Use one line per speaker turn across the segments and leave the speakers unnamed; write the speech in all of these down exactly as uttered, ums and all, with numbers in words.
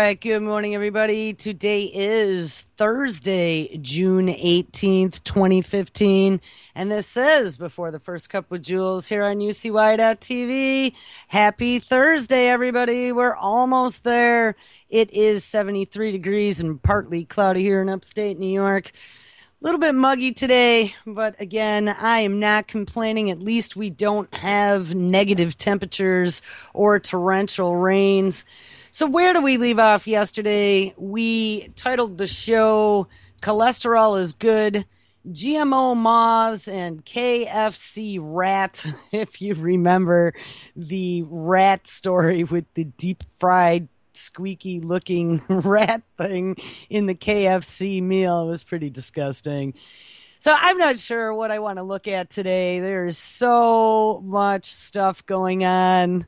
right. Good morning, everybody. Today is Thursday, June eighteenth, twenty fifteen. And this is Before the First Cup with Jules here on U C Y dot T V. Happy Thursday, everybody. We're almost there. It is seventy-three degrees and partly cloudy here in upstate New York. A little bit muggy today, but again, I am not complaining. At least we don't have negative temperatures or torrential rains. So where do we leave off yesterday? We titled the show Cholesterol is Good, G M O Moths, and K F C Rat. If you remember the rat story with the deep fried squeaky looking rat thing in the K F C meal. It was pretty disgusting. So I'm not sure what I want to look at today. There's so much stuff going on,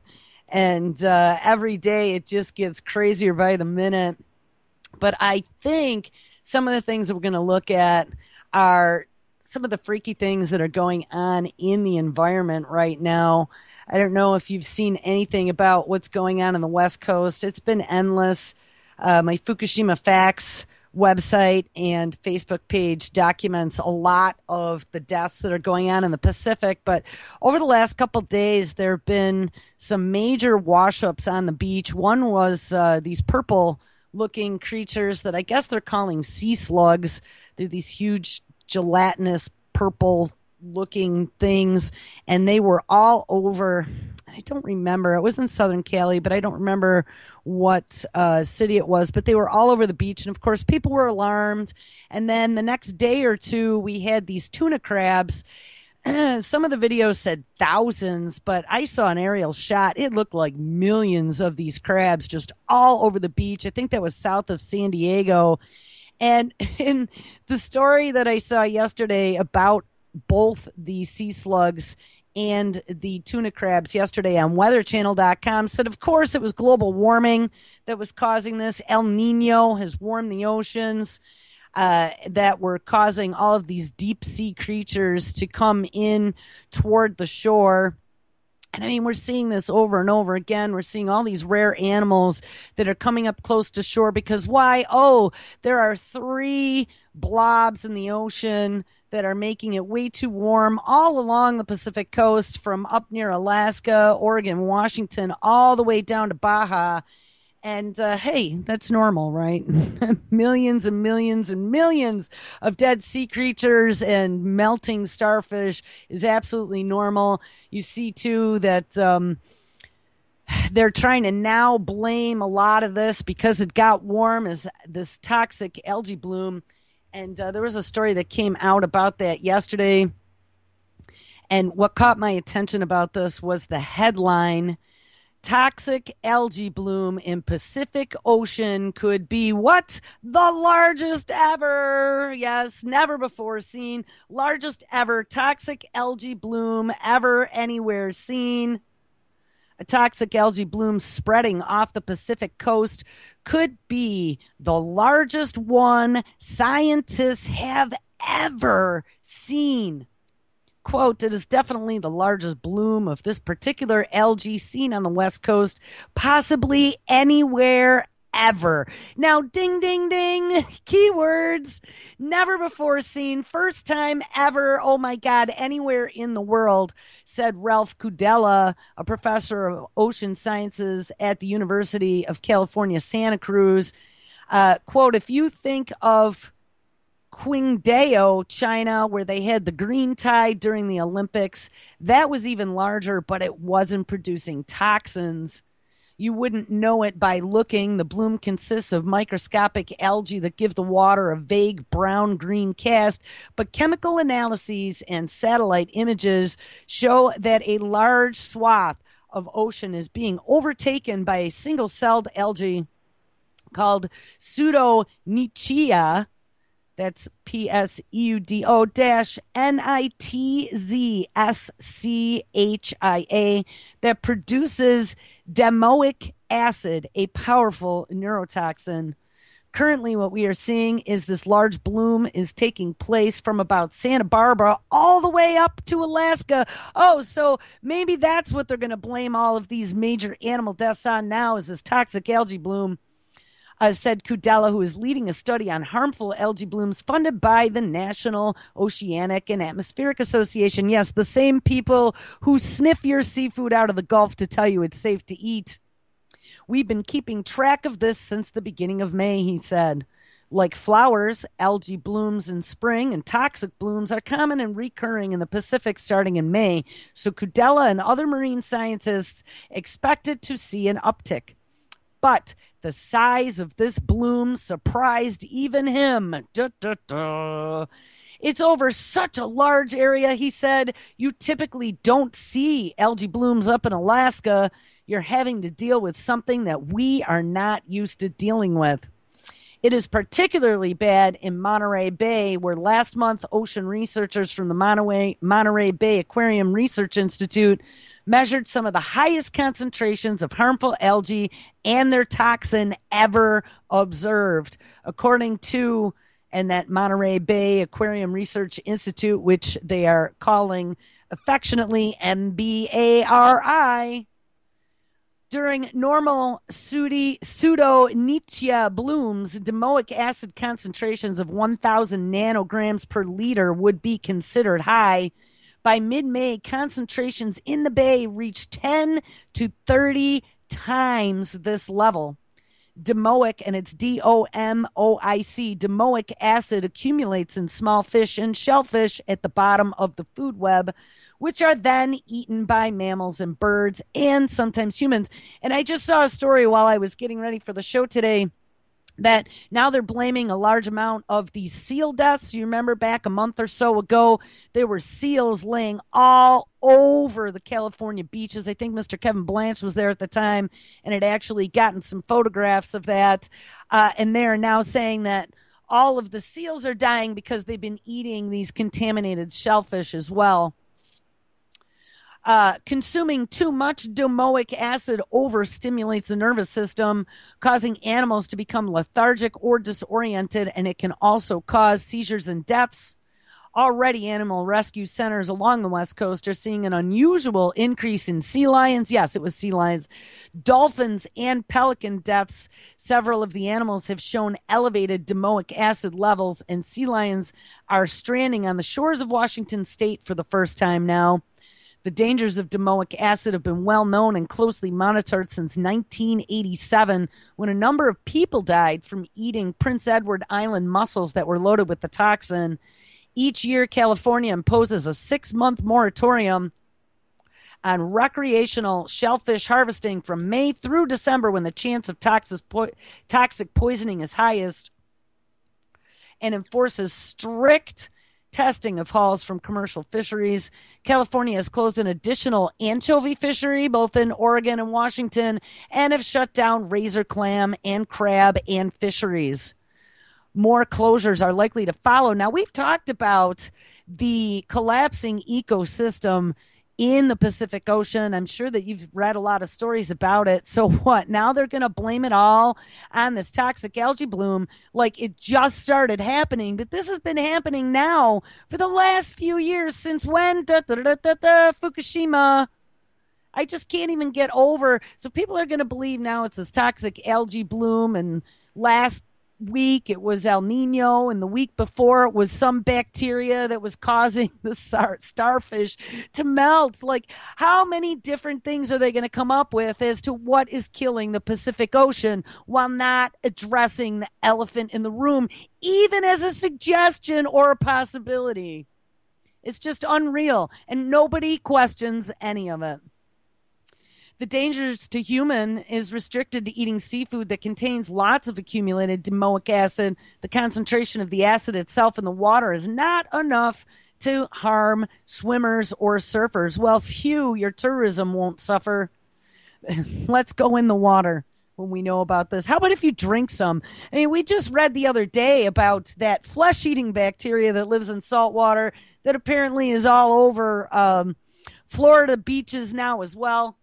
and uh, every day it just gets crazier by the minute. But I think some of the things that we're going to look at are some of the freaky things that are going on in the environment right now. I don't know if you've seen anything about what's going on in the West Coast. It's been endless. Uh, my Fukushima Facts website and Facebook page documents a lot of the deaths that are going on in the Pacific. But over the last couple of days, there have been some major wash-ups on the beach. One was uh, these purple-looking creatures that I guess they're calling sea slugs. They're these huge gelatinous purple looking things, and they were all over. I don't remember. It was in Southern Cali, but I don't remember what uh, city it was, but they were all over the beach. And of course, people were alarmed. And then the next day or two, we had these tuna crabs. Some of the videos said thousands, but I saw an aerial shot. It looked like millions of these crabs just all over the beach. I think that was south of San Diego. And in the story that I saw yesterday about both the sea slugs and the tuna crabs yesterday on weather channel dot com said, of course, it was global warming that was causing this. El Nino has warmed the oceans uh, that were causing all of these deep sea creatures to come in toward the shore. And I mean, we're seeing this over and over again. We're seeing all these rare animals that are coming up close to shore because why? Oh, there are three blobs in the ocean that are making it way too warm all along the Pacific coast from up near Alaska, Oregon, Washington, all the way down to Baja. And uh, hey, that's normal, right? Millions and millions and millions of dead sea creatures and melting starfish is absolutely normal. You see, too, that um, they're trying to now blame a lot of this because it got warm as this toxic algae bloom. And uh, there was a story that came out about that yesterday. And what caught my attention about this was the headline, Toxic Algae Bloom in Pacific Ocean Could Be What? The largest ever. Yes, never before seen. Largest ever toxic algae bloom ever anywhere seen. A toxic algae bloom spreading off the Pacific coast could be the largest one scientists have ever seen. Quote, it is definitely the largest bloom of this particular algae seen on the West Coast, possibly anywhere ever. Now, ding, ding, ding, keywords, never before seen, first time ever, oh my God, anywhere in the world, said Ralph Kudela, a professor of ocean sciences at the University of California, Santa Cruz. Uh, quote, if you think of Qingdao, China, where they had the green tide during the Olympics, that was even larger, but it wasn't producing toxins. You wouldn't know it by looking. The bloom consists of microscopic algae that give the water a vague brown-green cast, but chemical analyses and satellite images show that a large swath of ocean is being overtaken by a single-celled algae called Pseudonychia. That's P S E U D O dash N I T Z S C H I A that produces domoic acid, a powerful neurotoxin. Currently, what we are seeing is this large bloom is taking place from about Santa Barbara all the way up to Alaska. Oh, so maybe that's what they're going to blame all of these major animal deaths on now is this toxic algae bloom. uh, said Kudela, who is leading a study on harmful algae blooms funded by the National Oceanic and Atmospheric Association. Yes, the same people who sniff your seafood out of the Gulf to tell you it's safe to eat. We've been keeping track of this since the beginning of May, he said. Like flowers, algae blooms in spring and toxic blooms are common and recurring in the Pacific starting in May, so Kudela and other marine scientists expected to see an uptick. But the size of this bloom surprised even him. Da, da, da. It's over such a large area, he said. You typically don't see algae blooms up in Alaska. You're having to deal with something that we are not used to dealing with. It is particularly bad in Monterey Bay, where last month ocean researchers from the Monterey, Monterey Bay Aquarium Research Institute measured some of the highest concentrations of harmful algae and their toxin ever observed. According to, and that Monterey Bay Aquarium Research Institute, which they are calling affectionately M B A R I, during normal pseudo-Pseudo-Nitzschia blooms, domoic acid concentrations of one thousand nanograms per liter would be considered high. By mid-May, concentrations in the bay reached ten to thirty times this level. Domoic, and it's D O M O I C, domoic acid accumulates in small fish and shellfish at the bottom of the food web, which are then eaten by mammals and birds and sometimes humans. And I just saw a story while I was getting ready for the show today that now they're blaming a large amount of these seal deaths. You remember back a month or so ago, there were seals laying all over the California beaches. I think Mister Kevin Blanche was there at the time and had actually gotten some photographs of that. Uh, and they're now saying that all of the seals are dying because they've been eating these contaminated shellfish as well. Uh, consuming too much domoic acid overstimulates the nervous system, causing animals to become lethargic or disoriented, and it can also cause seizures and deaths. Already, animal rescue centers along the West Coast are seeing an unusual increase in sea lions. Yes, it was sea lions, dolphins, and pelican deaths. Several of the animals have shown elevated domoic acid levels, and sea lions are stranding on the shores of Washington state for the first time now. The dangers of domoic acid have been well known and closely monitored since nineteen eighty-seven, when a number of people died from eating Prince Edward Island mussels that were loaded with the toxin. Each year, California imposes a six-month moratorium on recreational shellfish harvesting from May through December, when the chance of toxic, po- toxic poisoning is highest, and enforces strict testing of hauls from commercial fisheries. California has closed an additional anchovy fishery, both in Oregon and Washington, and have shut down razor clam and crab and fisheries. More closures are likely to follow. Now, we've talked about the collapsing ecosystem in the Pacific Ocean. I'm sure that you've read a lot of stories about it. So what? Now they're going to blame it all on this toxic algae bloom like it just started happening. But this has been happening now for the last few years. Since when? Da, da, da, da, da, Fukushima. I just can't even get over. So people are going to believe now it's this toxic algae bloom, and last week it was El Nino, and the week before it was some bacteria that was causing the star- starfish to melt. Like, how many different things are they going to come up with as to what is killing the Pacific Ocean, while not addressing the elephant in the room, even as a suggestion or a possibility? It's just unreal, and nobody questions any of it. The dangers to human is restricted to eating seafood that contains lots of accumulated domoic acid. The concentration of the acid itself in the water is not enough to harm swimmers or surfers. Well, phew, your tourism won't suffer. Let's go in the water when we know about this. How about if you drink some? I mean, we just read the other day about that flesh-eating bacteria that lives in salt water that apparently is all over um, Florida beaches now as well.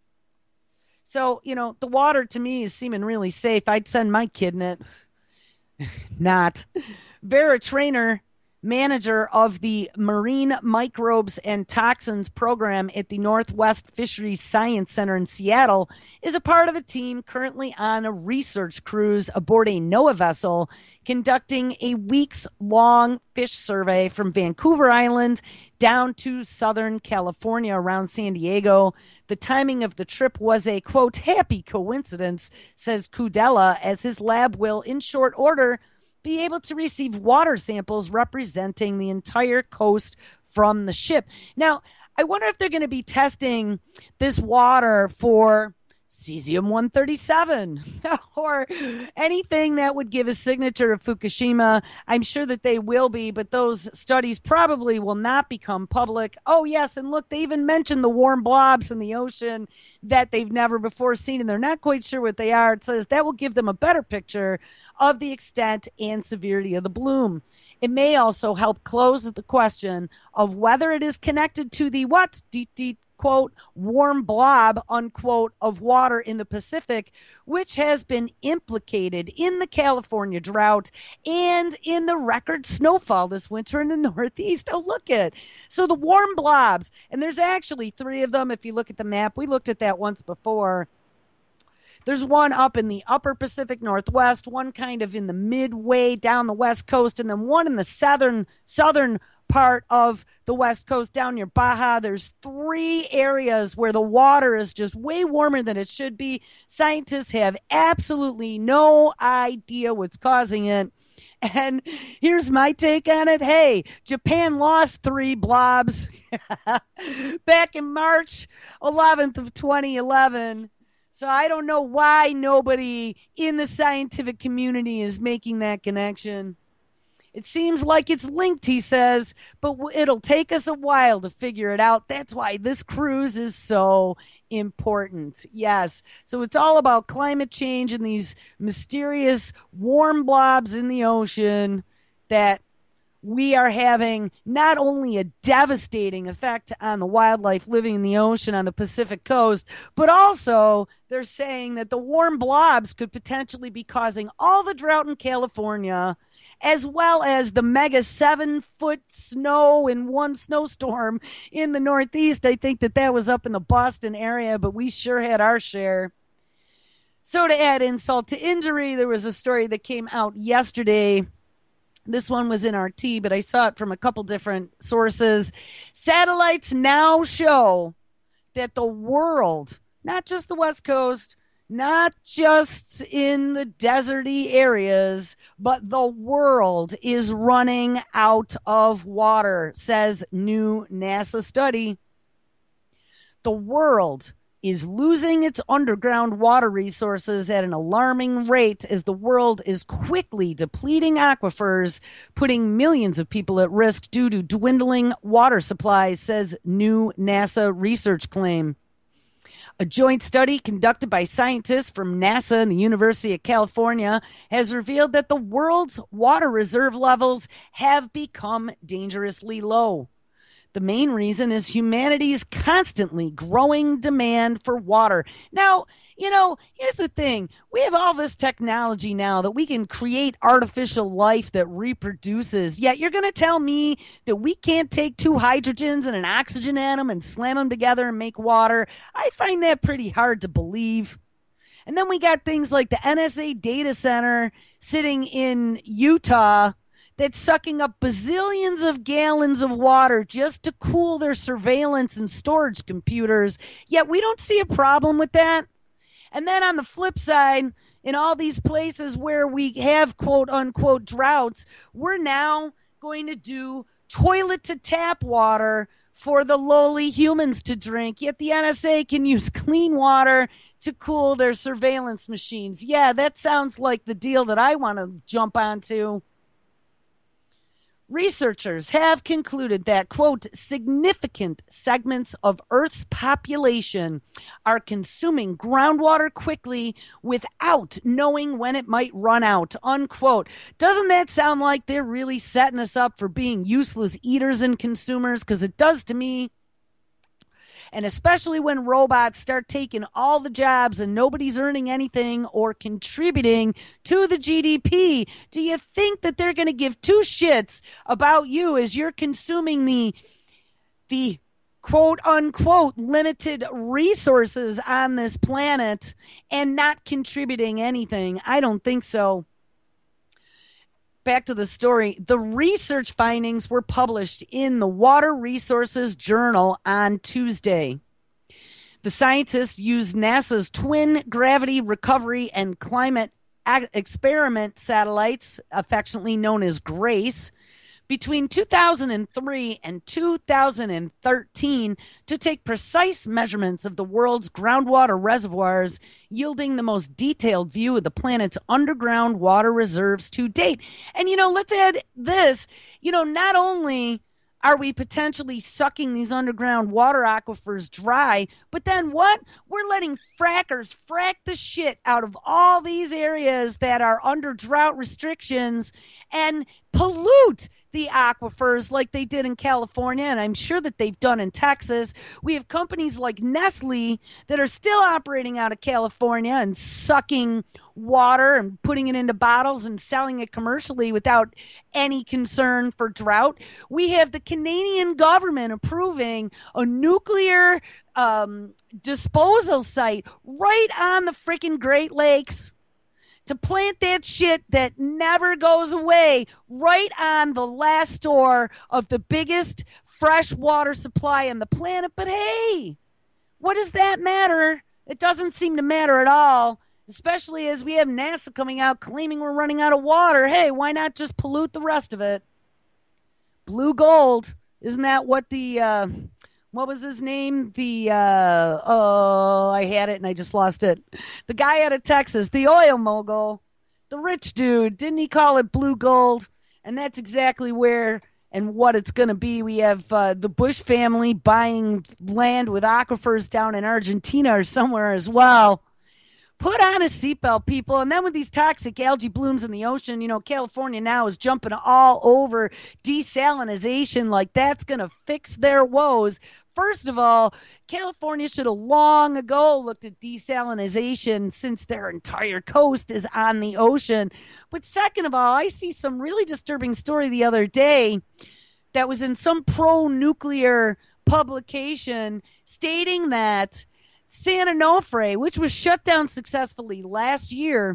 So, you know, the water to me is seeming really safe. I'd send my kid in it. Not. Vera Trainer, manager of the Marine Microbes and Toxins program at the Northwest Fisheries Science Center in Seattle, is a part of a team currently on a research cruise aboard a NOAA vessel conducting a weeks-long fish survey from Vancouver Island down to Southern California around San Diego. The timing of the trip was a, quote, happy coincidence, says Kudela, as his lab will, in short order, be able to receive water samples representing the entire coast from the ship. Now, I wonder if they're going to be testing this water for cesium one thirty-seven or anything that would give a signature of Fukushima. I'm sure that they will be, but those studies probably will not become public. Oh, yes, and look, they even mentioned the warm blobs in the ocean that they've never before seen, and they're not quite sure what they are. It says that will give them a better picture of the extent and severity of the bloom. It may also help close the question of whether it is connected to the what? Deet, deet, quote, warm blob, unquote, of water in the Pacific, which has been implicated in the California drought and in the record snowfall this winter in the Northeast. Oh, look at. So the warm blobs, and there's actually three of them if you look at the map. We looked at that once before. There's one up in the upper Pacific Northwest, one kind of in the midway down the West Coast, and then one in the southern southern part of the West Coast down near Baja. There's three areas where the water is just way warmer than it should be. Scientists have absolutely no idea what's causing it. And here's my take on it. Hey, Japan lost three blobs back in March eleventh of twenty eleven. So I don't know why nobody in the scientific community is making that connection. It seems like it's linked, he says, but it'll take us a while to figure it out. That's why this cruise is so important. Yes. So it's all about climate change and these mysterious warm blobs in the ocean that we are having not only a devastating effect on the wildlife living in the ocean on the Pacific coast, but also they're saying that the warm blobs could potentially be causing all the drought in California, as well as the mega seven-foot snow in one snowstorm in the Northeast. I think that that was up in the Boston area, but we sure had our share. So to add insult to injury, there was a story that came out yesterday. This one was in R T, but I saw it from a couple different sources. Satellites now show that the world, not just the West Coast, not just in the deserty areas, but the world is running out of water, says new NASA study. The world is losing its underground water resources at an alarming rate as the world is quickly depleting aquifers, putting millions of people at risk due to dwindling water supplies, says new NASA research claim. A joint study conducted by scientists from NASA and the University of California has revealed that the world's water reserve levels have become dangerously low. The main reason is humanity's constantly growing demand for water. Now, you know, here's the thing. We have all this technology now that we can create artificial life that reproduces. Yet you're going to tell me that we can't take two hydrogens and an oxygen atom and slam them together and make water? I find that pretty hard to believe. And then we got things like the N S A data center sitting in Utah that's sucking up bazillions of gallons of water just to cool their surveillance and storage computers. Yet we don't see a problem with that. And then on the flip side, in all these places where we have quote unquote droughts, we're now going to do toilet to tap water for the lowly humans to drink. Yet the N S A can use clean water to cool their surveillance machines. Yeah, that sounds like the deal that I want to jump onto. Researchers have concluded that, quote, significant segments of Earth's population are consuming groundwater quickly without knowing when it might run out, unquote. Doesn't that sound like they're really setting us up for being useless eaters and consumers? Because it does to me. And especially when robots start taking all the jobs and nobody's earning anything or contributing to the G D P, do you think that they're going to give two shits about you as you're consuming the the quote unquote limited resources on this planet and not contributing anything? I don't think so. Back to the story. The research findings were published in the Water Resources Journal on Tuesday. The scientists used NASA's Twin Gravity Recovery and Climate Experiment satellites, affectionately known as GRACE, between two thousand three and two thousand thirteen to take precise measurements of the world's groundwater reservoirs, yielding the most detailed view of the planet's underground water reserves to date. And, you know, let's add this, you know, not only are we potentially sucking these underground water aquifers dry, but then what? We're letting frackers frack the shit out of all these areas that are under drought restrictions and pollute the aquifers like they did in California, and I'm sure that they've done in Texas. We have companies like Nestle that are still operating out of California and sucking water and putting it into bottles and selling it commercially without any concern for drought. We have the Canadian government approving a nuclear um, disposal site right on the freaking Great Lakes to plant that shit that never goes away right on the last store of the biggest fresh water supply on the planet. But hey, what does that matter? It doesn't seem to matter at all, especially as we have NASA coming out claiming we're running out of water. Hey, why not just pollute the rest of it? Blue gold. Isn't that what the... Uh, What was his name? The, uh, oh, I had it and I just lost it. The guy out of Texas, the oil mogul, the rich dude, didn't he call it blue gold? And that's exactly where and what it's going to be. We have uh, the Bush family buying land with aquifers down in Argentina or somewhere as well. Put on a seatbelt, people. And then with these toxic algae blooms in the ocean, you know, California now is jumping all over desalinization like that's going to fix their woes. First of all, California should have long ago looked at desalinization since their entire coast is on the ocean. But second of all, I see some really disturbing story the other day that was in some pro-nuclear publication stating that San Onofre, which was shut down successfully last year,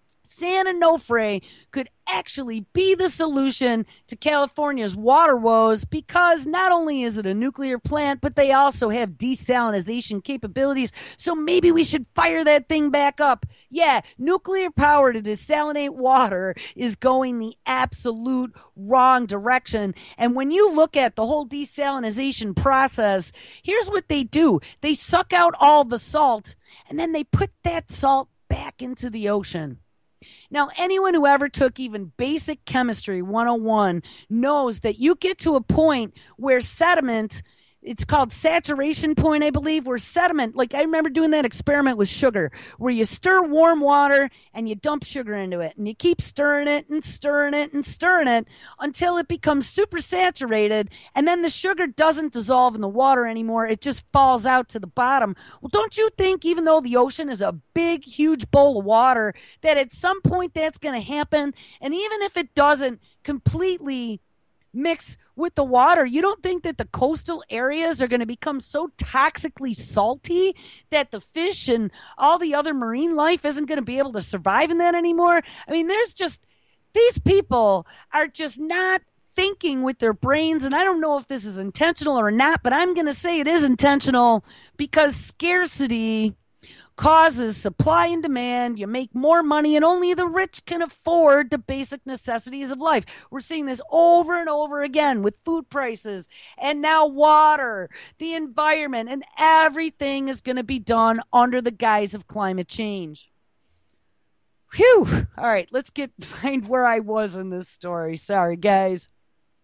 San Onofre could actually be the solution to California's water woes because not only is it a nuclear plant, but they also have desalinization capabilities. So maybe we should fire that thing back up. Yeah, nuclear power to desalinate water is going the absolute wrong direction. And when you look at the whole desalinization process, here's what they do. They suck out all the salt and then they put that salt back into the ocean. Now, anyone who ever took even basic chemistry one oh one knows that you get to a point where sediment, it's called saturation point, I believe, where sediment, like I remember doing that experiment with sugar, where you stir warm water and you dump sugar into it, and you keep stirring it and stirring it and stirring it until it becomes super saturated, and then the sugar doesn't dissolve in the water anymore. It just falls out to the bottom. Well, don't you think, even though the ocean is a big, huge bowl of water, that at some point that's going to happen? And even if it doesn't completely mix with the water, you don't think that the coastal areas are going to become so toxically salty that the fish and all the other marine life isn't going to be able to survive in that anymore? I mean, there's just, these people are just not thinking with their brains, and I don't know if this is intentional or not, but I'm going to say it is intentional because scarcity causes supply and demand. You make more money, and only the rich can afford the basic necessities of life. We're seeing this over and over again with food prices and now water, the environment, and everything is going to be done under the guise of climate change. Phew. All right, let's get find where I was in this story. Sorry, guys.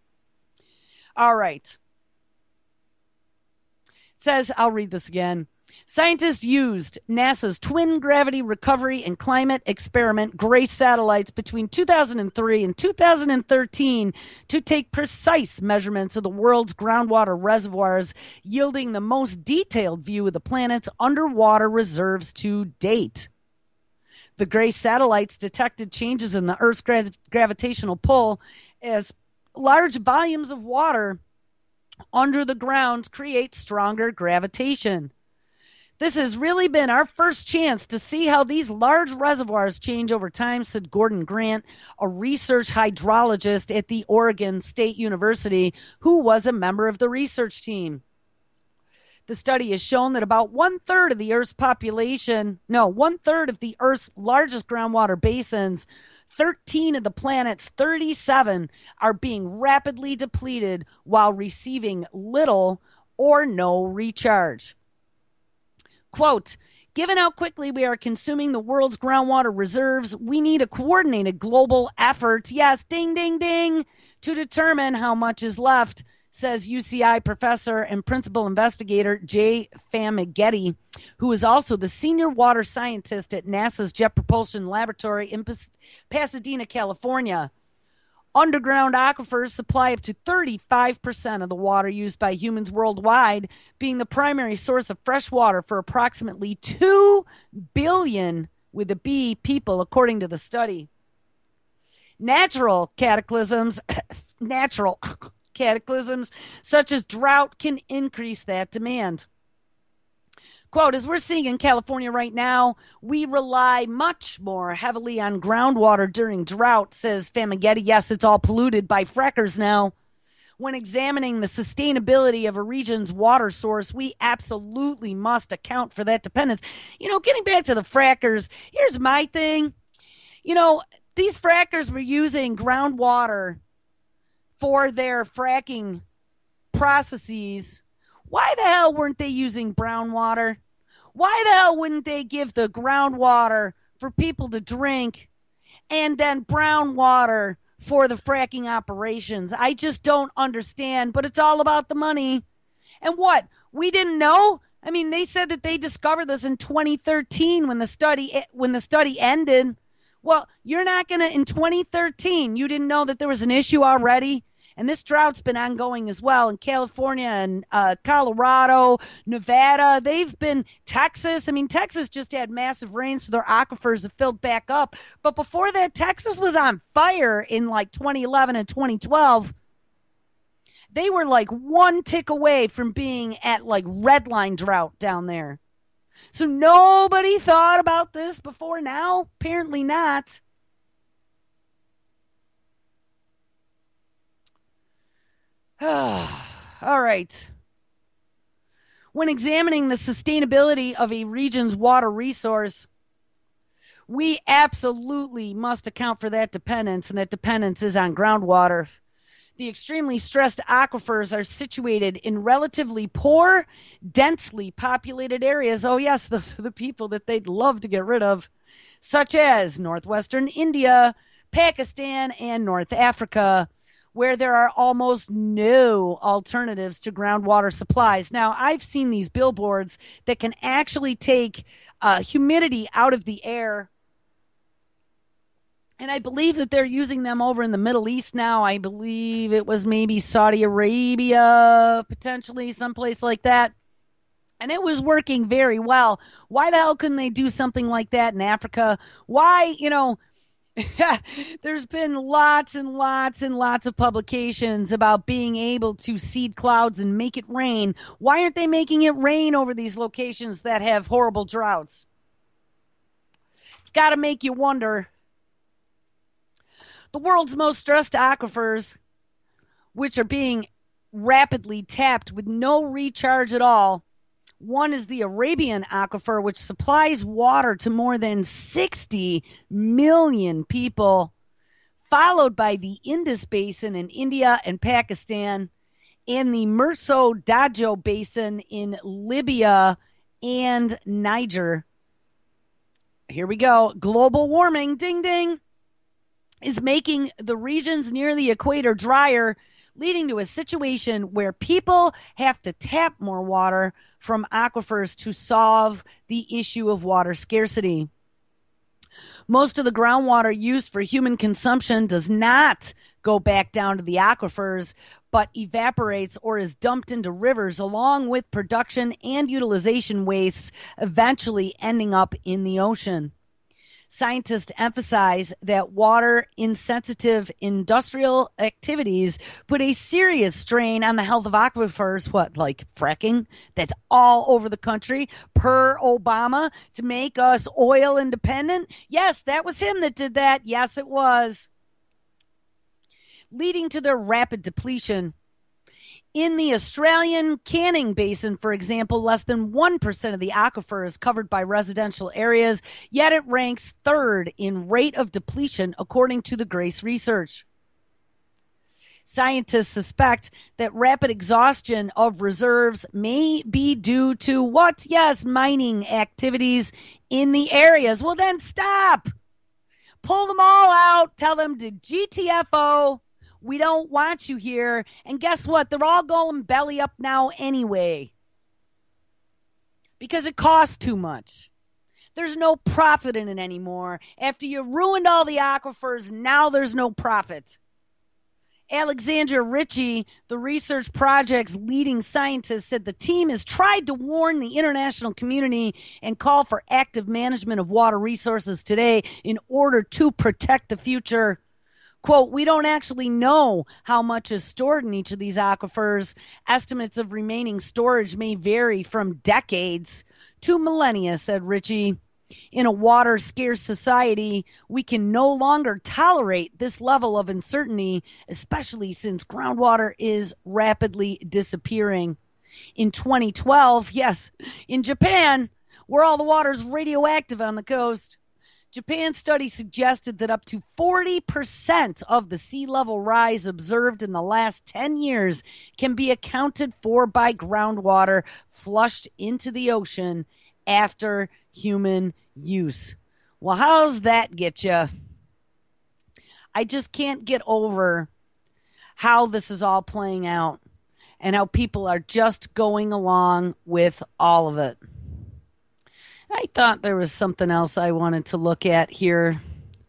All right. It says, I'll read this again. Scientists used NASA's Twin Gravity Recovery and Climate Experiment GRACE satellites between two thousand three and two thousand thirteen to take precise measurements of the world's groundwater reservoirs, yielding the most detailed view of the planet's underwater reserves to date. The GRACE satellites detected changes in the Earth's gra- gravitational pull as large volumes of water under the ground create stronger gravitation. This has really been our first chance to see how these large reservoirs change over time, said Gordon Grant, a research hydrologist at the Oregon State University, who was a member of the research team. The study has shown that about one third of the Earth's population, no, one third of the Earth's largest groundwater basins, thirteen of the planet's thirty-seven, are being rapidly depleted while receiving little or no recharge. Quote, given how quickly we are consuming the world's groundwater reserves, we need a coordinated global effort, yes, ding, ding, ding, to determine how much is left, says U C I professor and principal investigator Jay Famigetti, who is also the senior water scientist at NASA's Jet Propulsion Laboratory in Pasadena, California. Underground aquifers supply up to thirty-five percent of the water used by humans worldwide, being the primary source of fresh water for approximately two billion, with a B, people, according to the study. Natural cataclysms, natural cataclysms such as drought can increase that demand. Quote, as we're seeing in California right now, we rely much more heavily on groundwater during drought, says Famigetti. Yes, it's all polluted by frackers now. When examining the sustainability of a region's water source, we absolutely must account for that dependence. You know, getting back to the frackers, here's my thing. You know, these frackers were using groundwater for their fracking processes. Why the hell weren't they using brown water? Why the hell wouldn't they give the groundwater for people to drink and then brown water for the fracking operations? I just don't understand, but it's all about the money. And what? We didn't know? I mean, they said that they discovered this in twenty thirteen when the study when the study ended. Well, you're not going to, in twenty thirteen, you didn't know that there was an issue already? And this drought's been ongoing as well in California and uh, Colorado, Nevada. They've been Texas. I mean, Texas just had massive rain, so their aquifers have filled back up. But before that, Texas was on fire in like twenty eleven and twenty twelve. They were like one tick away from being at like red line drought down there. So nobody thought about this before now? Apparently not. All right. When examining the sustainability of a region's water resource, we absolutely must account for that dependence, and that dependence is on groundwater. The extremely stressed aquifers are situated in relatively poor, densely populated areas. Oh, yes, those are the people that they'd love to get rid of, such as northwestern India, Pakistan, and North Africa, where there are almost no alternatives to groundwater supplies. Now, I've seen these billboards that can actually take uh, humidity out of the air. And I believe that they're using them over in the Middle East now. I believe it was maybe Saudi Arabia, potentially someplace like that. And it was working very well. Why the hell couldn't they do something like that in Africa? Why, you know... There's been lots and lots and lots of publications about being able to seed clouds and make it rain. Why aren't they making it rain over these locations that have horrible droughts? It's got to make you wonder. The world's most stressed aquifers, which are being rapidly tapped with no recharge at all. One is the Arabian Aquifer, which supplies water to more than sixty million people, followed by the Indus Basin in India and Pakistan, and the Merso Dajo Basin in Libya and Niger. Here we go. Global warming, ding, ding, is making the regions near the equator drier, leading to a situation where people have to tap more water from aquifers to solve the issue of water scarcity. Most of the groundwater used for human consumption does not go back down to the aquifers, but evaporates or is dumped into rivers along with production and utilization wastes, eventually ending up in the ocean. Scientists emphasize that water-insensitive industrial activities put a serious strain on the health of aquifers. What, like fracking? That's all over the country per Obama to make us oil independent? Yes, that was him that did that. Yes, it was. Leading to their rapid depletion. In the Australian Canning Basin, for example, less than one percent of the aquifer is covered by residential areas, yet it ranks third in rate of depletion, according to the Grace Research. Scientists suspect that rapid exhaustion of reserves may be due to what? Yes, mining activities in the areas. Well, then stop. Pull them all out. Tell them to G T F O. We don't want you here. And guess what? They're all going belly up now anyway. Because it costs too much. There's no profit in it anymore. After you ruined all the aquifers, now there's no profit. Alexandra Ritchie, the research project's leading scientist, said the team has tried to warn the international community and call for active management of water resources today in order to protect the future. Quote, we don't actually know how much is stored in each of these aquifers. Estimates of remaining storage may vary from decades to millennia, said Ritchie. In a water-scarce society, we can no longer tolerate this level of uncertainty, especially since groundwater is rapidly disappearing. In twenty twelve, yes, in Japan, where all the water's radioactive on the coast, Japan's study suggested that up to forty percent of the sea level rise observed in the last ten years can be accounted for by groundwater flushed into the ocean after human use. Well, how's that get you? I just can't get over how this is all playing out and how people are just going along with all of it. I thought there was something else I wanted to look at here.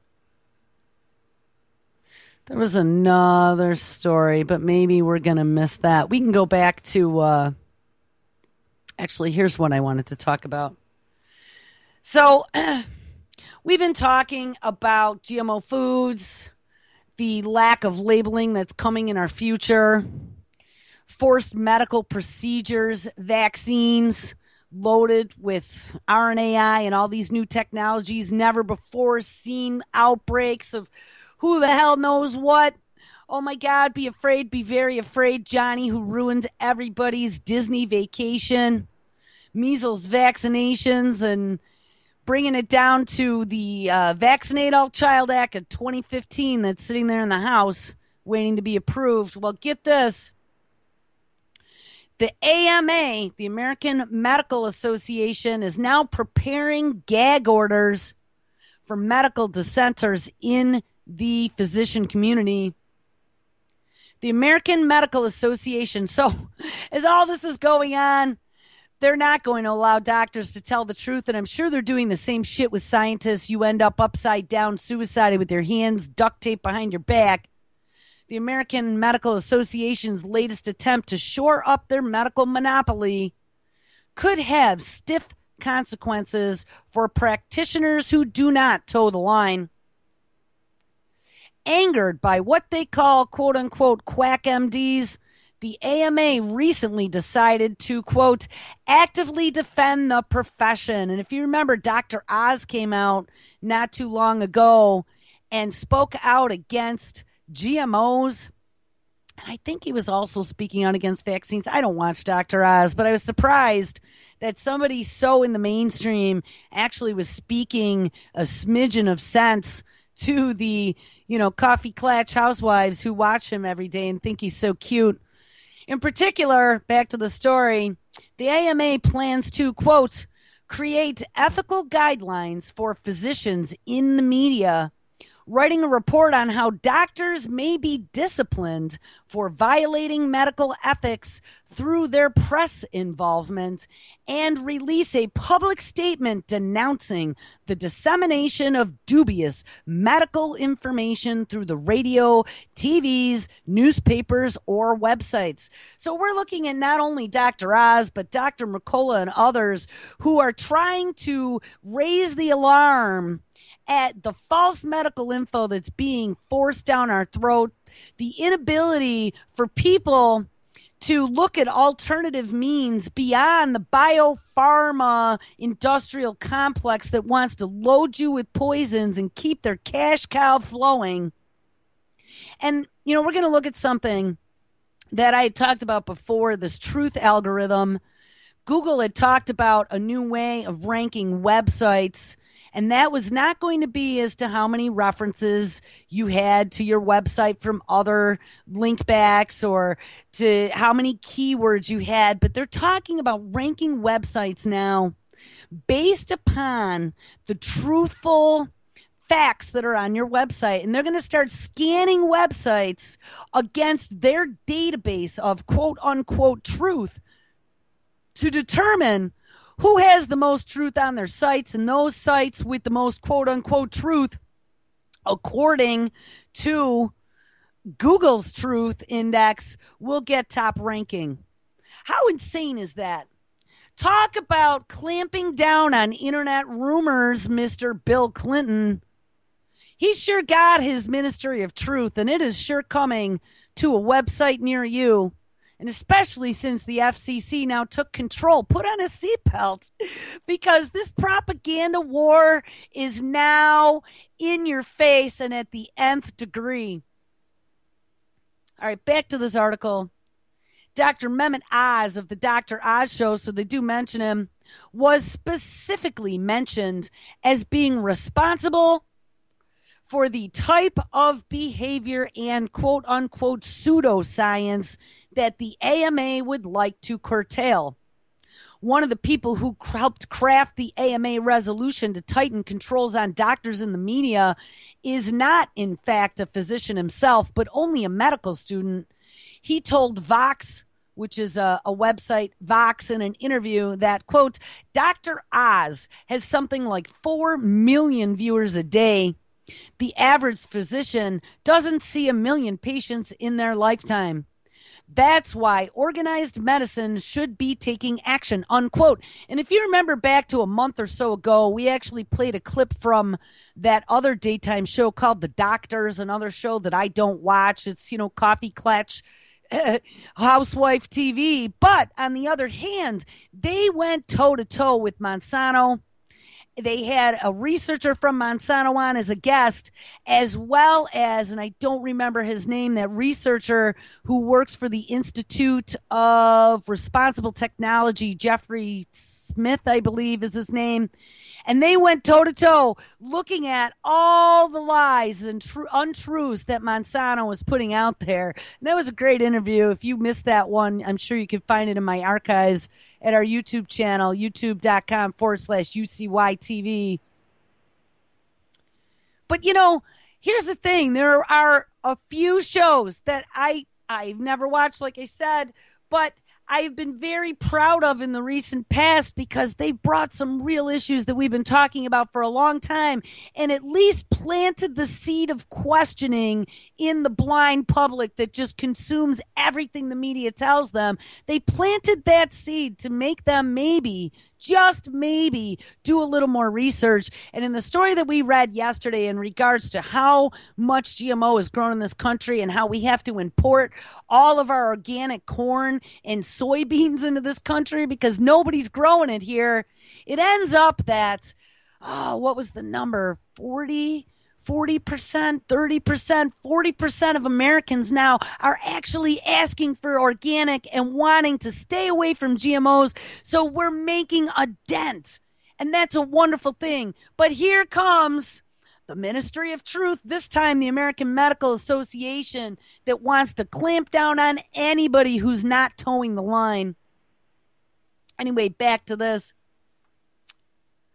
There was another story, but maybe we're going to miss that. We can go back to, uh, actually, here's what I wanted to talk about. So, we've been talking about G M O foods, the lack of labeling that's coming in our future, forced medical procedures, vaccines, loaded with R N A I and all these new technologies, never before seen outbreaks of who the hell knows what. Oh my God, be afraid, be very afraid. Johnny, who ruined everybody's Disney vacation, measles vaccinations, and bringing it down to the uh, Vaccinate All Child Act of twenty fifteen that's sitting there in the House waiting to be approved. Well, get this. The A M A, the American Medical Association, is now preparing gag orders for medical dissenters in the physician community. The American Medical Association, so as all this is going on, they're not going to allow doctors to tell the truth, and I'm sure they're doing the same shit with scientists. You end up upside down, suicided with your hands duct taped behind your back. The American Medical Association's latest attempt to shore up their medical monopoly could have stiff consequences for practitioners who do not toe the line. Angered by what they call, quote-unquote, quack M Ds, the A M A recently decided to, quote, actively defend the profession. And if you remember, Doctor Oz came out not too long ago and spoke out against G M Os. I think he was also speaking out against vaccines. I don't watch Doctor Oz, but I was surprised that somebody so in the mainstream actually was speaking a smidgen of sense to the, you know, coffee clatch housewives who watch him every day and think he's so cute. In particular, back to the story, the A M A plans to, quote, create ethical guidelines for physicians in the media writing a report on how doctors may be disciplined for violating medical ethics through their press involvement, and release a public statement denouncing the dissemination of dubious medical information through the radio, T Vs, newspapers, or websites. So we're looking at not only Doctor Oz, but Doctor Mercola and others who are trying to raise the alarm at the false medical info that's being forced down our throat, the inability for people to look at alternative means beyond the biopharma industrial complex that wants to load you with poisons and keep their cash cow flowing. And, you know, we're going to look at something that I had talked about before, this truth algorithm. Google had talked about a new way of ranking websites, and that was not going to be as to how many references you had to your website from other linkbacks or to how many keywords you had, but they're talking about ranking websites now based upon the truthful facts that are on your website. And they're going to start scanning websites against their database of quote unquote truth to determine who has the most truth on their sites, and those sites with the most quote-unquote truth, according to Google's truth index, will get top ranking. How insane is that? Talk about clamping down on internet rumors, Mister Bill Clinton. He's sure got his Ministry of Truth, and it is sure coming to a website near you. And especially since the F C C now took control, put on a seatbelt, because this propaganda war is now in your face and at the nth degree. All right, back to this article. Doctor Mehmet Oz of the Doctor Oz Show, so they do mention him, was specifically mentioned as being responsible for the type of behavior and quote-unquote pseudoscience that the A M A would like to curtail. One of the people who helped craft the A M A resolution to tighten controls on doctors in the media is not, in fact, a physician himself, but only a medical student. He told Vox, which is a, a website, Vox, in an interview that, quote, Doctor Oz has something like four million viewers a day. The average physician doesn't see a million patients in their lifetime. That's why organized medicine should be taking action, unquote. And if you remember back to a month or so ago, we actually played a clip from that other daytime show called The Doctors, another show that I don't watch. It's, you know, Coffee Klatch, Housewife T V. But on the other hand, they went toe-to-toe with Monsanto. They had a researcher from Monsanto on as a guest, as well as, and I don't remember his name, that researcher who works for the Institute of Responsible Technology, Jeffrey Smith, I believe is his name. And they went toe-to-toe looking at all the lies and tr- untruths that Monsanto was putting out there. And that was a great interview. If you missed that one, I'm sure you can find it in my archives at our YouTube channel, youtube.com forward slash UCYTV. But, you know, here's the thing. There are a few shows that I, I've never watched, like I said, but I've been very proud of in the recent past because they've brought some real issues that we've been talking about for a long time and at least planted the seed of questioning in the blind public that just consumes everything the media tells them. They planted that seed to make them maybe, just maybe, do a little more research. And in the story that we read yesterday in regards to how much G M O is grown in this country and how we have to import all of our organic corn and soybeans into this country because nobody's growing it here, it ends up that, oh, what was the number? forty forty percent, thirty percent, forty percent of Americans now are actually asking for organic and wanting to stay away from G M Os. So we're making a dent. And that's a wonderful thing. But here comes the Ministry of Truth, this time the American Medical Association, that wants to clamp down on anybody who's not towing the line. Anyway, back to this.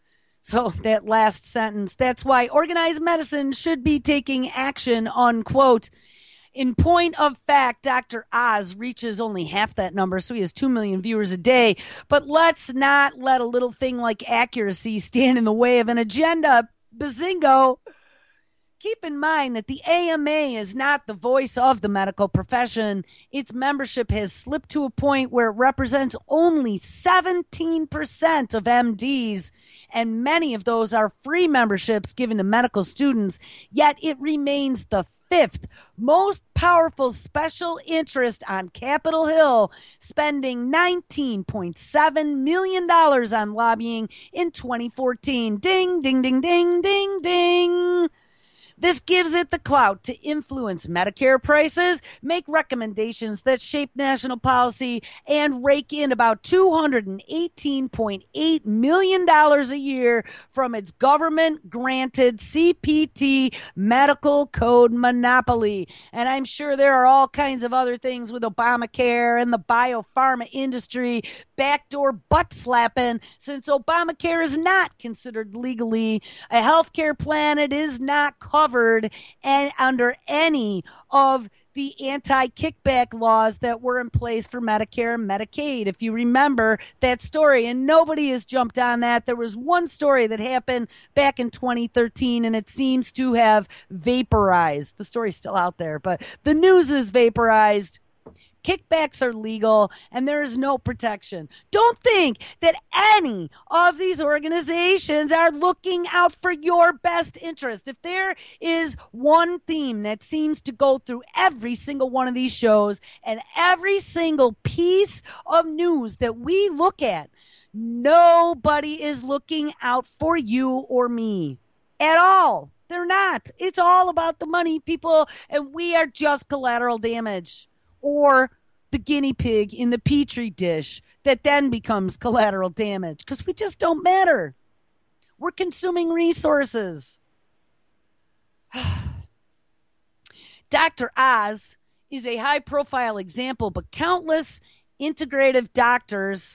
So that last sentence, that's why organized medicine should be taking action, unquote. In point of fact, Doctor Oz reaches only half that number, so he has two million viewers a day. But let's not let a little thing like accuracy stand in the way of an agenda. Bazingo! Keep in mind that the A M A is not the voice of the medical profession. Its membership has slipped to a point where it represents only seventeen percent of M Ds, and many of those are free memberships given to medical students, yet it remains the fifth most powerful special interest on Capitol Hill, spending nineteen point seven million dollars on lobbying in twenty fourteen. Ding, ding, ding, ding, ding, ding. This gives it the clout to influence Medicare prices, make recommendations that shape national policy, and rake in about two hundred eighteen point eight million dollars a year from its government-granted C P T medical code monopoly. And I'm sure there are all kinds of other things with Obamacare and the biopharma industry backdoor butt slapping, since Obamacare is not considered legally a health care plan. It is not covered and under any of the anti-kickback laws that were in place for Medicare and Medicaid. If you remember that story, and nobody has jumped on that. There was one story that happened back in twenty thirteen, and it seems to have vaporized. The story's still out there, but the news is vaporized. Kickbacks are legal, and there is no protection. Don't think that any of these organizations are looking out for your best interest. If there is one theme that seems to go through every single one of these shows and every single piece of news that we look at, nobody is looking out for you or me at all. They're not. It's all about the money, people, and we are just collateral damage. Or the guinea pig in the petri dish that then becomes collateral damage, because we just don't matter. We're consuming resources. Doctor Oz is a high-profile example, but countless integrative doctors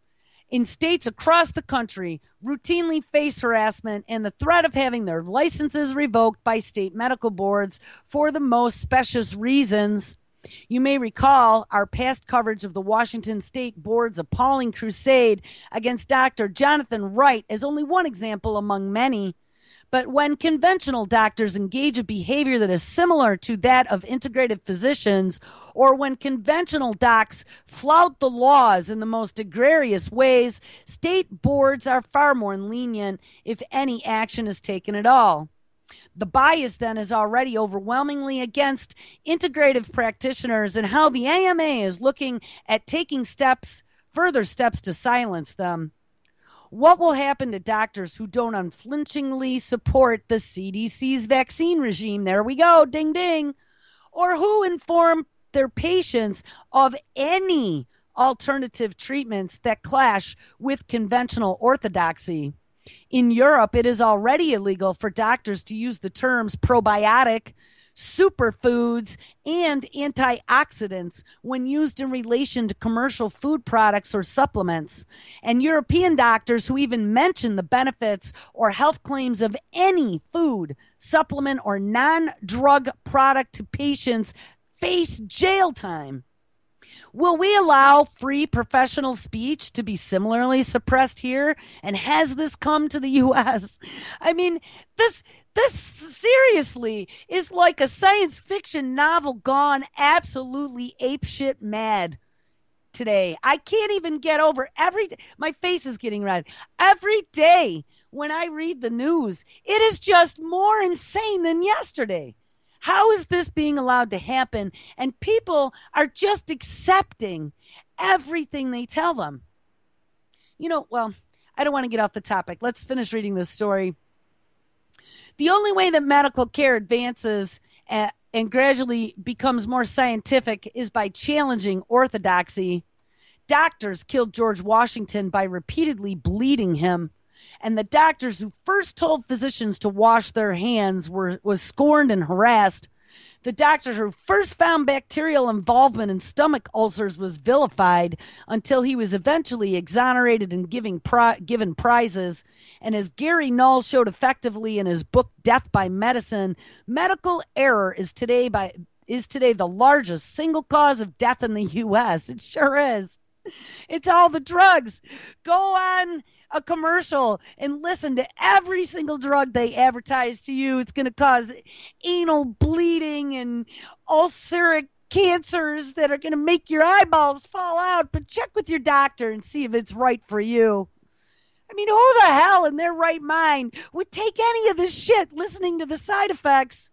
in states across the country routinely face harassment and the threat of having their licenses revoked by state medical boards for the most specious reasons. You may recall our past coverage of the Washington State Board's appalling crusade against Doctor Jonathan Wright as only one example among many. But when conventional doctors engage a behavior that is similar to that of integrative physicians, or when conventional docs flout the laws in the most egregious ways, state boards are far more lenient if any action is taken at all. The bias then is already overwhelmingly against integrative practitioners, and how the A M A is looking at taking steps, further steps to silence them. What will happen to doctors who don't unflinchingly support the C D C's vaccine regime? There we go, ding ding. Or who inform their patients of any alternative treatments that clash with conventional orthodoxy? In Europe, it is already illegal for doctors to use the terms probiotic, superfoods, and antioxidants when used in relation to commercial food products or supplements. And European doctors who even mention the benefits or health claims of any food, supplement, or non-drug product to patients face jail time. Will we allow free professional speech to be similarly suppressed here? And has this come to the U S? I mean, this this seriously is like a science fiction novel gone absolutely apeshit mad today. I can't even get over every day. My face is getting red. Every day when I read the news, it is just more insane than yesterday. How is this being allowed to happen? And people are just accepting everything they tell them. You know, well, I don't want to get off the topic. Let's finish reading this story. The only way that medical care advances uh, and gradually becomes more scientific is by challenging orthodoxy. Doctors killed George Washington by repeatedly bleeding him. And the doctors who first told physicians to wash their hands were was scorned and harassed. The doctor who first found bacterial involvement in stomach ulcers was vilified until he was eventually exonerated and giving pri- given prizes. And as Gary Null showed effectively in his book Death by Medicine, medical error is today by is today the largest single cause of death in the U S. It sure is. It's all the drugs. Go on a commercial and listen to every single drug they advertise to you. It's going to cause anal bleeding and ulceric cancers that are going to make your eyeballs fall out. But check with your doctor and see if it's right for you. I mean, who the hell in their right mind would take any of this shit listening to the side effects?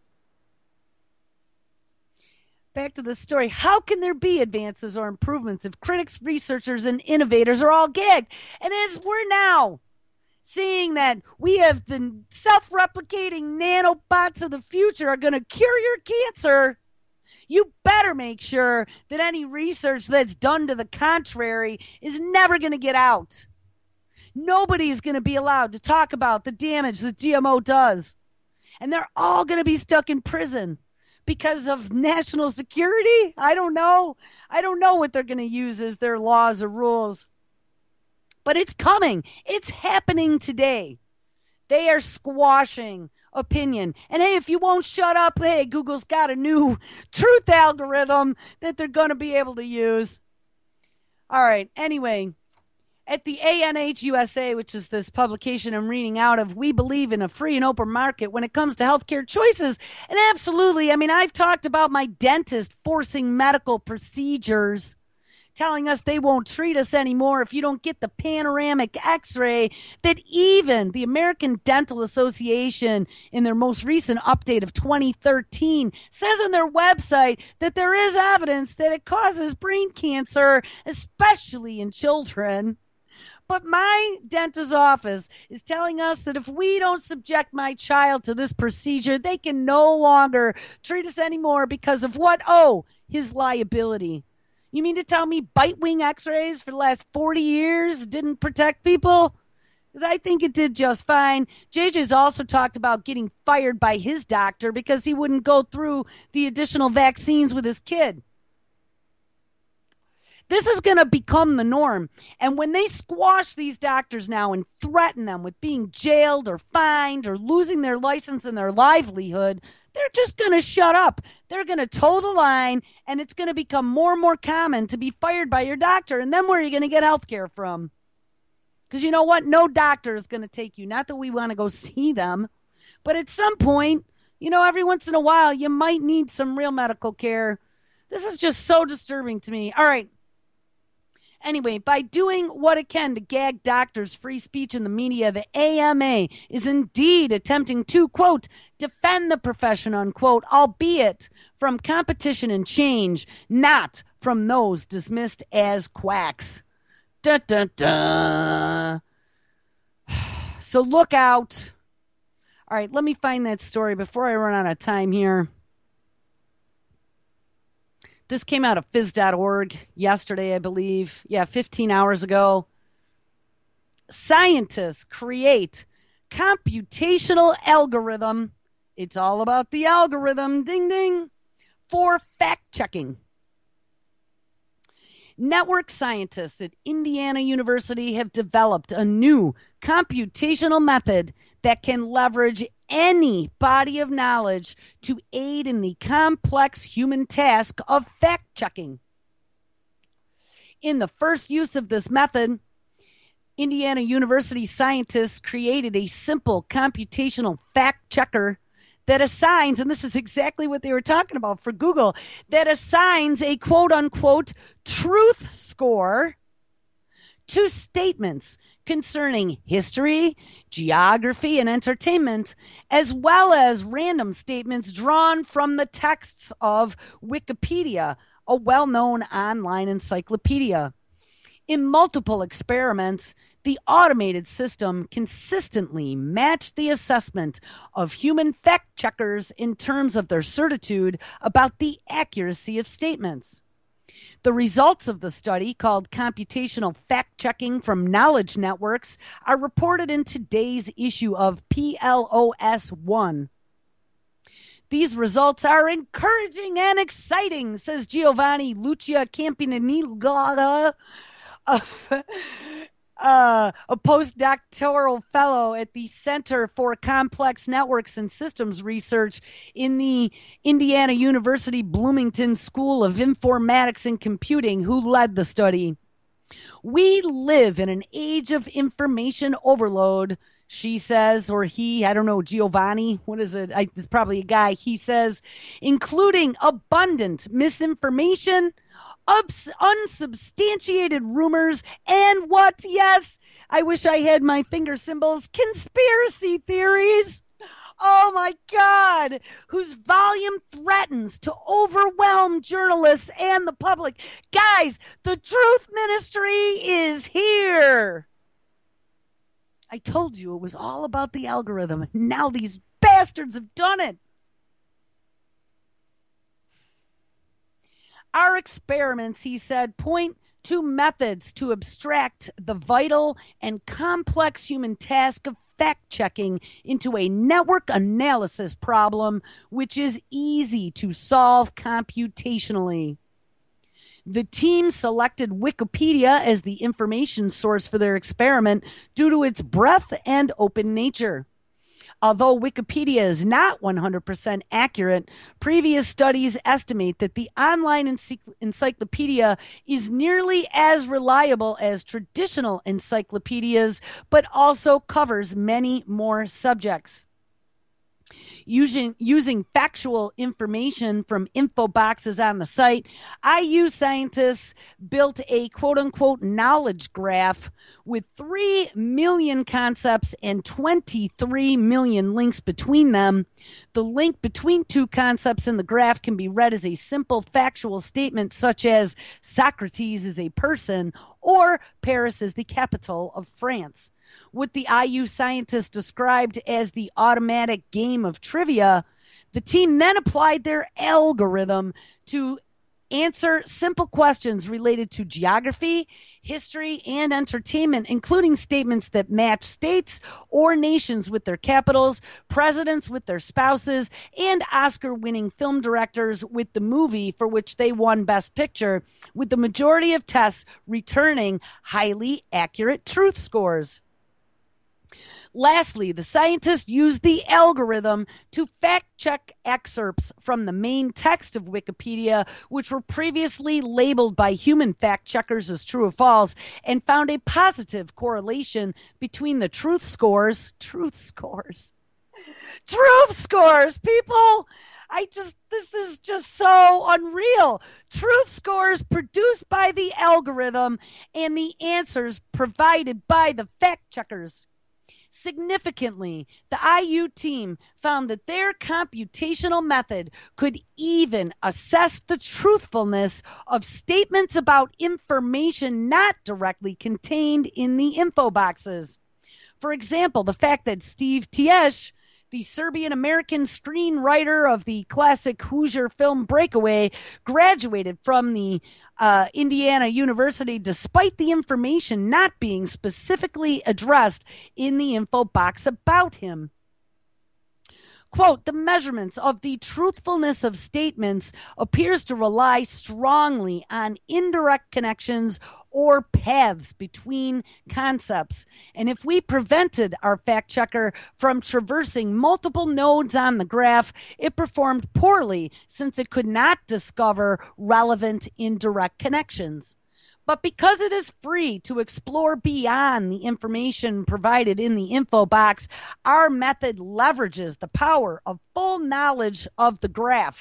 Back to the story. How can there be advances or improvements if critics, researchers, and innovators are all gagged? And as we're now seeing that we have the self-replicating nanobots of the future are going to cure your cancer, you better make sure that any research that's done to the contrary is never going to get out. Nobody is going to be allowed to talk about the damage that G M O does. And they're all going to be stuck in prison. Because of national security? I don't know. I don't know what they're going to use as their laws or rules. But it's coming. It's happening today. They are squashing opinion. And hey, if you won't shut up, hey, Google's got a new truth algorithm that they're going to be able to use. All right. Anyway, at the A N H U S A, which is this publication I'm reading out of, we believe in a free and open market when it comes to healthcare choices. And absolutely, I mean, I've talked about my dentist forcing medical procedures, telling us they won't treat us anymore if you don't get the panoramic x-ray that even the American Dental Association, in their most recent update of twenty thirteen, says on their website that there is evidence that it causes brain cancer, especially in children. But my dentist's office is telling us that if we don't subject my child to this procedure, they can no longer treat us anymore because of what? Oh, his liability. You mean to tell me bite wing x-rays for the last forty years didn't protect people? Because I think it did just fine. J J's also talked about getting fired by his doctor because he wouldn't go through the additional vaccines with his kid. This is going to become the norm. And when they squash these doctors now and threaten them with being jailed or fined or losing their license and their livelihood, they're just going to shut up. They're going to toe the line, and it's going to become more and more common to be fired by your doctor. And then where are you going to get health care from? Because you know what? No doctor is going to take you. Not that we want to go see them. But at some point, you know, every once in a while, you might need some real medical care. This is just so disturbing to me. All right. Anyway, by doing what it can to gag doctors' free speech in the media, the A M A is indeed attempting to, quote, defend the profession, unquote, albeit from competition and change, not from those dismissed as quacks. Dun, dun, dun. So look out. All right, let me find that story before I run out of time here. This came out of phys dot org yesterday, I believe. Yeah, fifteen hours ago. Scientists create computational algorithm. It's all about the algorithm, ding, ding, for fact-checking. Network scientists at Indiana University have developed a new computational method that can leverage any body of knowledge to aid in the complex human task of fact-checking. In the first use of this method, Indiana University scientists created a simple computational fact-checker that assigns, and this is exactly what they were talking about for Google, that assigns a quote-unquote truth score to statements concerning history, geography, and entertainment, as well as random statements drawn from the texts of Wikipedia, a well-known online encyclopedia. In multiple experiments, the automated system consistently matched the assessment of human fact-checkers in terms of their certitude about the accuracy of statements. The results of the study, called Computational Fact-Checking from Knowledge Networks, are reported in today's issue of P L O S one. These results are encouraging and exciting, says Giovanni Lucia Campanile, a, uh, a postdoctoral fellow at the Center for Complex Networks and Systems Research in the Indiana University Bloomington School of Informatics and Computing, who led the study. We live in an age of information overload, she says, or he, I don't know, Giovanni, what is it? I, it's probably a guy. He says, including abundant misinformation, ups, unsubstantiated rumors, and what? Yes, I wish I had my finger symbols, conspiracy theories. Oh my God, whose volume threatens to overwhelm journalists and the public. Guys, the Truth Ministry is here. I told you it was all about the algorithm. Now these bastards have done it. Our experiments, he said, point to methods to abstract the vital and complex human task of fact-checking into a network analysis problem, which is easy to solve computationally. The team selected Wikipedia as the information source for their experiment due to its breadth and open nature. Although Wikipedia is not one hundred percent accurate, previous studies estimate that the online encycl- encyclopedia is nearly as reliable as traditional encyclopedias, but also covers many more subjects. Using, using factual information from info boxes on the site, I U scientists built a quote-unquote knowledge graph with three million concepts and twenty-three million links between them. The link between two concepts in the graph can be read as a simple factual statement such as Socrates is a person or Paris is the capital of France. What the I U scientists described as the automatic game of trivia, the team then applied their algorithm to answer simple questions related to geography, history, and entertainment, including statements that match states or nations with their capitals, presidents with their spouses, and Oscar-winning film directors with the movie for which they won Best Picture, with the majority of tests returning highly accurate truth scores. Lastly, the scientists used the algorithm to fact-check excerpts from the main text of Wikipedia, which were previously labeled by human fact-checkers as true or false, and found a positive correlation between the truth scores, truth scores, truth scores, people! I just, this is just so unreal. Truth scores produced by the algorithm and the answers provided by the fact-checkers. Significantly, the I U team found that their computational method could even assess the truthfulness of statements about information not directly contained in the info boxes. For example, the fact that Steve Tiesh, the Serbian-American screenwriter of the classic Hoosier film Breakaway, graduated from the uh, Indiana University despite the information not being specifically addressed in the info box about him. Quote, the measurements of the truthfulness of statements appears to rely strongly on indirect connections or paths between concepts. And if we prevented our fact checker from traversing multiple nodes on the graph, it performed poorly since it could not discover relevant indirect connections. But because it is free to explore beyond the information provided in the info box, our method leverages the power of full knowledge of the graph.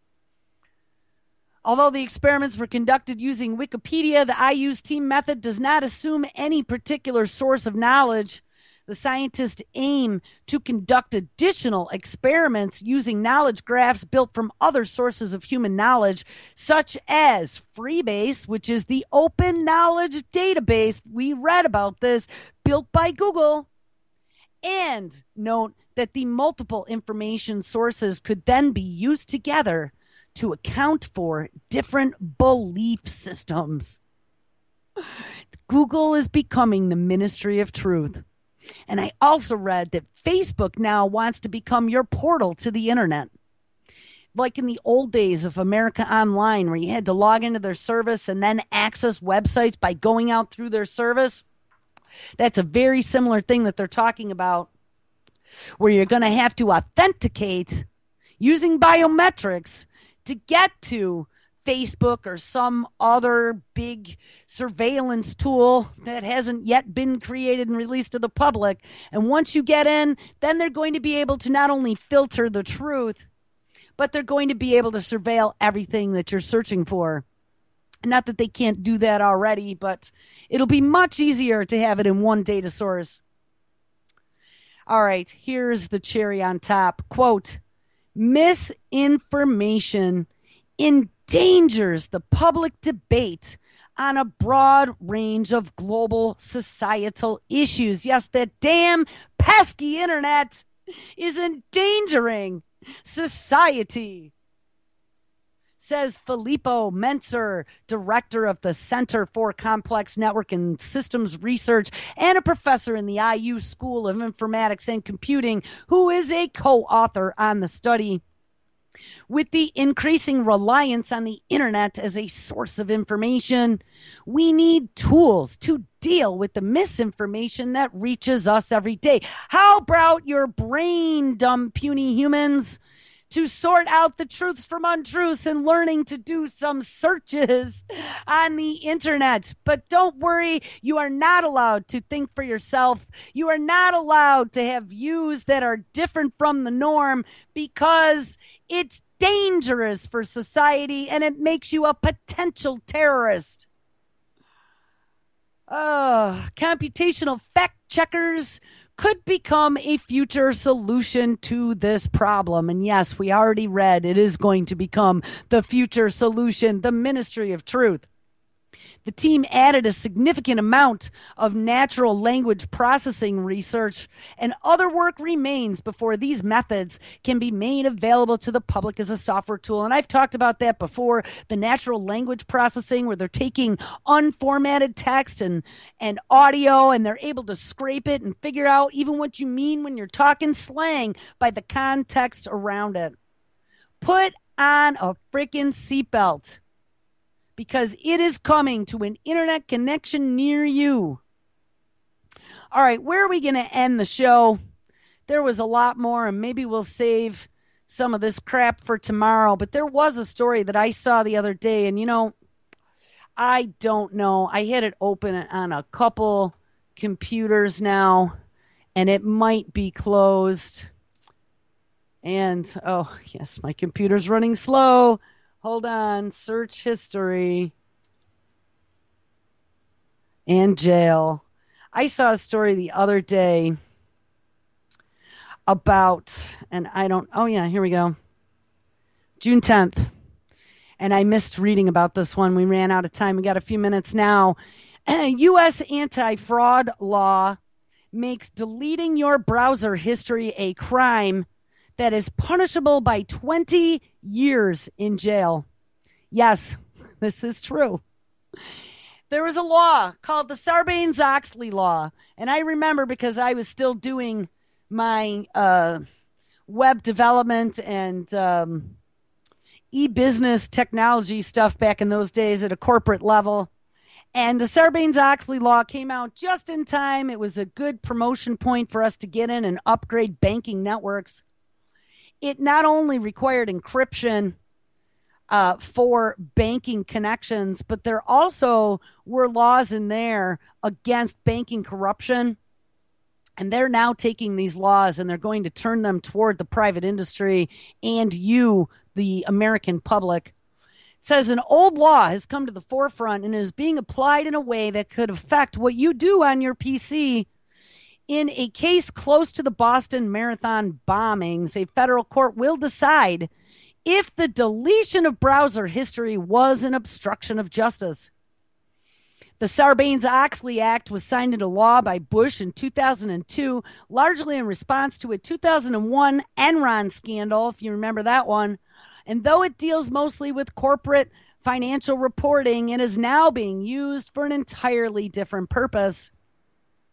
Although the experiments were conducted using Wikipedia, the I U's team method does not assume any particular source of knowledge. The scientists aim to conduct additional experiments using knowledge graphs built from other sources of human knowledge, such as Freebase, which is the open knowledge database. We read about this, built by Google. And note that the multiple information sources could then be used together to account for different belief systems. Google is becoming the ministry of truth. And I also read that Facebook now wants to become your portal to the internet. like in the old days of America Online, where you had to log into their service and then access websites by going out through their service. That's a very similar thing that they're talking about, where you're going to have to authenticate using biometrics to get to Facebook or some other big surveillance tool that hasn't yet been created and released to the public. And once you get in, then they're going to be able to not only filter the truth, but they're going to be able to surveil everything that you're searching for. Not that they can't do that already, but it'll be much easier to have it in one data source. All right, here's the cherry on top. Quote, misinformation endangers the public debate on a broad range of global societal issues. Yes, that damn pesky internet is endangering society, says Filippo Menzer, director of the Center for Complex Network and Systems Research and a professor in the I U School of Informatics and Computing, who is a co-author on the study. With the increasing reliance on the internet as a source of information, we need tools to deal with the misinformation that reaches us every day. How about your brain, dumb, puny humans, to sort out the truths from untruths and learning to do some searches on the internet? But don't worry, you are not allowed to think for yourself. You are not allowed to have views that are different from the norm, because it's dangerous for society and it makes you a potential terrorist. Uh, computational fact checkers could become a future solution to this problem. And yes, we already read it is going to become the future solution, the Ministry of Truth. The team added a significant amount of natural language processing research, and other work remains before these methods can be made available to the public as a software tool. And I've talked about that before, the natural language processing, where they're taking unformatted text and, and audio, and they're able to scrape it and figure out even what you mean when you're talking slang by the context around it. Put on a freaking seatbelt, because it is coming to an internet connection near you. All right, where are we going to end the show? There was a lot more, and maybe we'll save some of this crap for tomorrow. But there was a story that I saw the other day, and, you know, I don't know. I had it open on a couple computers now, and it might be closed. And, oh, yes, my computer's running slow. Hold on, search history and jail. I saw a story the other day about, and I don't, oh yeah, here we go. June tenth. And I missed reading about this one. We ran out of time. We got a few minutes now. U S anti-fraud law makes deleting your browser history a crime that is punishable by twenty years in jail. Yes, this is true. There was a law called the Sarbanes-Oxley law. And I remember, because I was still doing my uh, web development and um, e-business technology stuff back in those days at a corporate level. And the Sarbanes-Oxley law came out just in time. It was a good promotion point for us to get in and upgrade banking networks. It not only required encryption uh, for banking connections, but there also were laws in there against banking corruption. And they're now taking these laws and they're going to turn them toward the private industry and you, the American public. It says an old law has come to the forefront and is being applied in a way that could affect what you do on your P C. In a case close to the Boston Marathon bombings, a federal court will decide if the deletion of browser history was an obstruction of justice. The Sarbanes-Oxley Act was signed into law by Bush in two thousand two, largely in response to a two thousand one Enron scandal, if you remember that one. And though it deals mostly with corporate financial reporting, it is now being used for an entirely different purpose.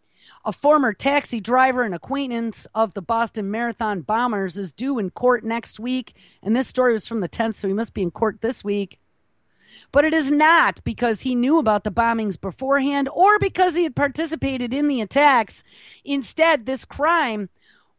A former taxi driver and acquaintance of the Boston Marathon bombers is due in court next week. And this story was from the tenth, so he must be in court this week. But it is not because he knew about the bombings beforehand or because he had participated in the attacks. Instead, this crime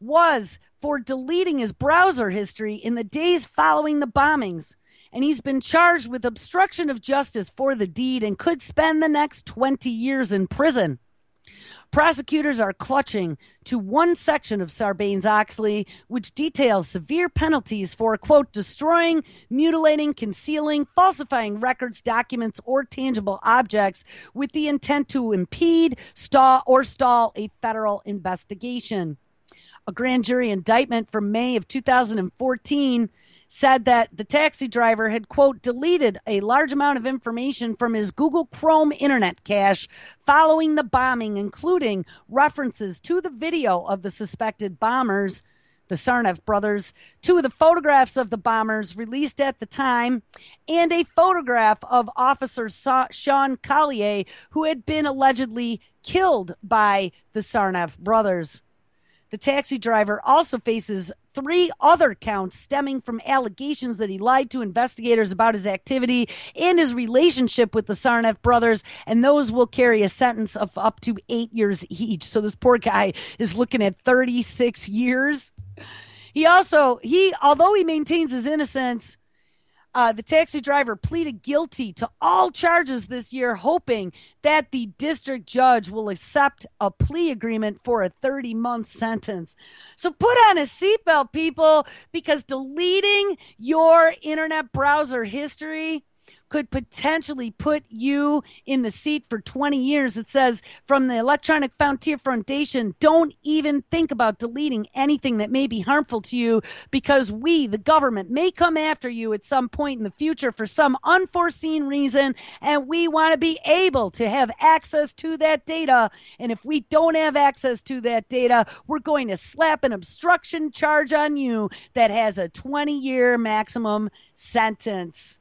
was for deleting his browser history in the days following the bombings. And he's been charged with obstruction of justice for the deed and could spend the next twenty years in prison. Prosecutors are clutching to one section of Sarbanes-Oxley, which details severe penalties for, quote, destroying, mutilating, concealing, falsifying records, documents, or tangible objects with the intent to impede, stall, or stall a federal investigation. A grand jury indictment from May of two thousand fourteen said that the taxi driver had, quote, deleted a large amount of information from his Google Chrome internet cache following the bombing, including references to the video of the suspected bombers, the Tsarnaev brothers, two of the photographs of the bombers released at the time, and a photograph of Officer Sean Collier, who had been allegedly killed by the Tsarnaev brothers. The taxi driver also faces three other counts stemming from allegations that he lied to investigators about his activity and his relationship with the Tsarnaev brothers, and those will carry a sentence of up to eight years each. So this poor guy is looking at thirty-six years. He also, he, although he maintains his innocence, Uh, the taxi driver pleaded guilty to all charges this year, hoping that the district judge will accept a plea agreement for a thirty-month sentence. So put on a seatbelt, people, because deleting your internet browser history could potentially put you in the seat for twenty years. It says from the Electronic Frontier Foundation, don't even think about deleting anything that may be harmful to you, because we, the government, may come after you at some point in the future for some unforeseen reason, and we want to be able to have access to that data. And if we don't have access to that data, we're going to slap an obstruction charge on you that has a twenty-year maximum sentence.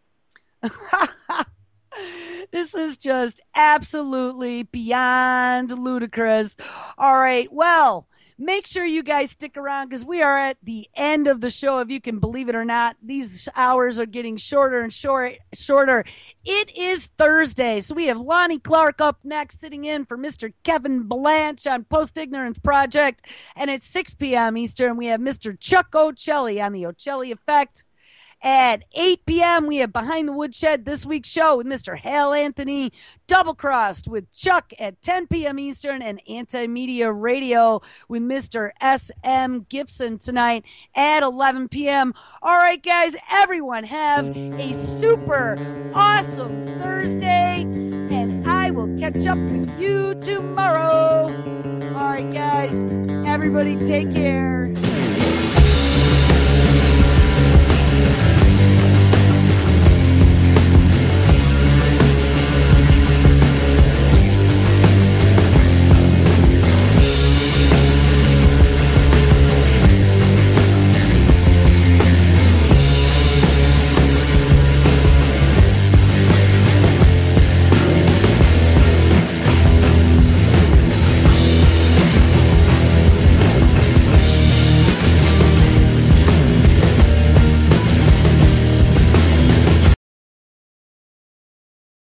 This is just absolutely beyond ludicrous. All right, well, make sure you guys stick around because we are at the end of the show. If you can believe it or not, these hours are getting shorter and short, shorter. It is Thursday, so we have Lonnie Clark up next, sitting in for Mister Kevin Blanche on Post Ignorance Project. And at six p.m. Eastern, we have Mister Chuck Ocelli on the Ocelli Effect. At eight p.m., we have Behind the Woodshed, this week's show with Mister Hal Anthony, Double Crossed with Chuck at ten p.m. Eastern, and Anti-Media Radio with Mister S M Gibson tonight at eleven p.m. All right, guys, everyone have a super awesome Thursday, and I will catch up with you tomorrow. All right, guys, everybody take care.